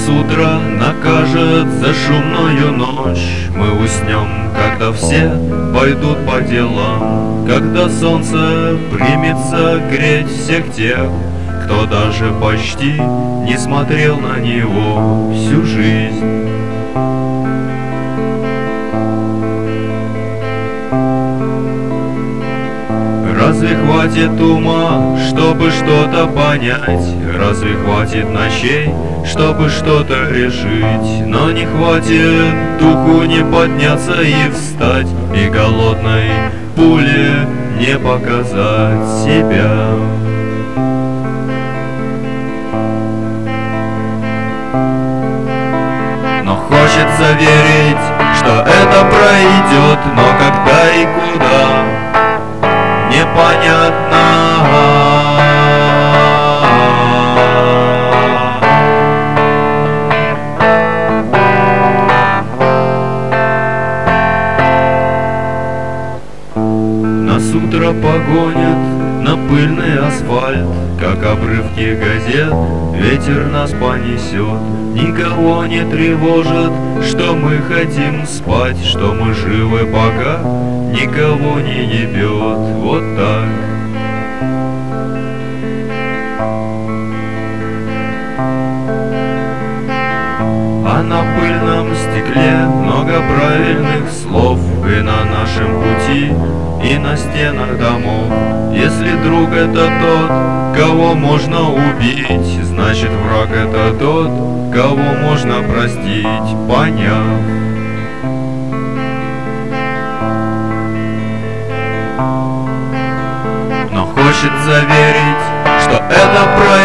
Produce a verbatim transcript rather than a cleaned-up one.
Нас утро накажет за шумную ночь. Мы уснем, когда все пойдут по делам, когда солнце примется греть всех тех, кто даже почти не смотрел на него всю жизнь. Разве хватит ума, чтобы что-то понять? Разве хватит ночей, чтобы что-то решить? Но не хватит духу не подняться и встать, и голодной пуле не показать себя. Но хочется верить, что это пройдет, но когда и куда непонятно. Нас утро погонит на пыльный асфальт, как обрывки газет ветер нас понесет. Никого не тревожит, что мы хотим спать, что мы живы пока никого не ебет. Вот так. А на пыльном стекле много правильных слов, и на нашем пути, и на стенах домов. Если друг это тот, кого можно убить, значит враг это тот, кого можно простить, поняв. Но хочется верить, что это правда.